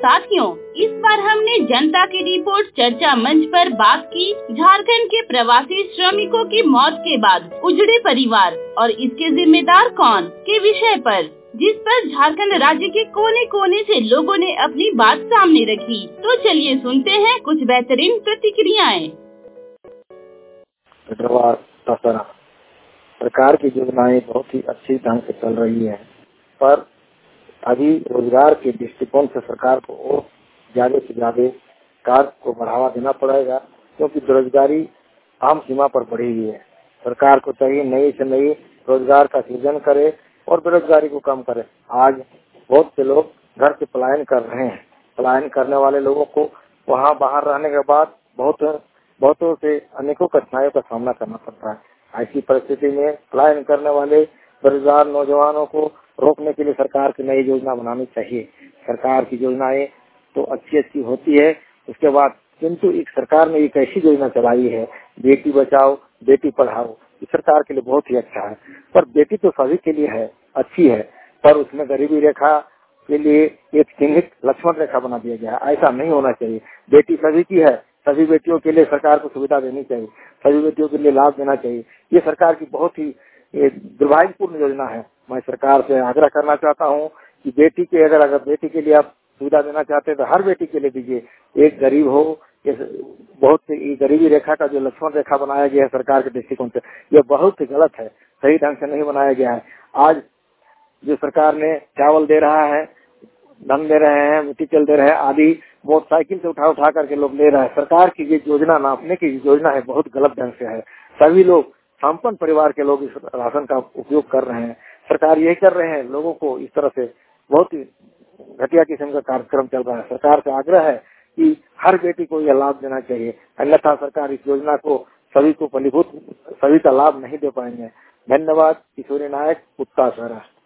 साथियों, इस बार हमने जनता की रिपोर्ट चर्चा मंच पर बात की झारखंड के प्रवासी श्रमिकों की मौत के बाद उजड़े परिवार और इसके जिम्मेदार कौन के विषय पर, जिस पर झारखंड राज्य के कोने कोने से लोगों ने अपनी बात सामने रखी। तो चलिए सुनते हैं कुछ बेहतरीन प्रतिक्रियाएं। सरकार की योजनाएं बहुत ही अच्छी ढंग से चल रही है, पर अभी रोजगार के दृष्टिकोण से सरकार को और ज्यादा से ज्यादा कार्य को बढ़ावा देना पड़ेगा, क्योंकि बेरोजगारी आम सीमा पर बढ़ी हुई है। सरकार को चाहिए नई से नई रोजगार का सृजन करे और बेरोजगारी को कम करे। आज बहुत से लोग घर से पलायन कर रहे हैं। पलायन करने वाले लोगों को वहां बाहर रहने के बाद बहुतों से अनेकों कठिनाइयों का सामना करना पड़ता है। ऐसी परिस्थिति में पलायन करने वाले बेरोजगार नौजवानों को रोकने के लिए सरकार की नई योजना बनानी चाहिए। सरकार की योजनाएं तो अच्छी होती है, उसके बाद किंतु एक सरकार ने एक ऐसी योजना चलाई है, बेटी बचाओ बेटी पढ़ाओ। इस सरकार के लिए बहुत ही अच्छा है, पर बेटी तो सभी के लिए है, अच्छी है, पर उसमें गरीबी रेखा के लिए एक चिन्हित लक्ष्मण रेखा बना दिया गया है। ऐसा नहीं होना चाहिए। बेटी सभी की है, सभी बेटियों के लिए सरकार को सुविधा देनी चाहिए, सभी बेटियों के लिए लाभ देना चाहिए। ये सरकार की बहुत ही दुर्भाग्यपूर्ण योजना है। मैं सरकार से आग्रह करना चाहता हूँ कि बेटी के अगर बेटी के लिए आप सुविधा देना चाहते हैं तो हर बेटी के लिए दीजिए। एक गरीब हो, बहुत ही गरीबी रेखा का जो लक्ष्मण रेखा बनाया गया है सरकार के दृष्टिकोण से, यह बहुत ही गलत है, सही ढंग से नहीं बनाया गया है। आज जो सरकार ने चावल दे रहा है, धन दे रहे हैं, मिट्टी तेल दे रहे हैं, आदि मोटरसाइकिल से उठा करके लोग ले रहे हैं। सरकार की ये योजना नापने की योजना है, बहुत गलत ढंग से है। सभी लोग संपन्न परिवार के लोग इस राशन का उपयोग कर रहे हैं। सरकार यही कर रहे हैं, लोगों को इस तरह से बहुत ही घटिया किस्म का कार्यक्रम चल रहा है। सरकार से आग्रह है कि हर बेटी को यह लाभ देना चाहिए, अन्यथा सरकार इस योजना को सभी का लाभ नहीं दे पाएंगे। धन्यवाद। किशोरी नायक, उत्तर।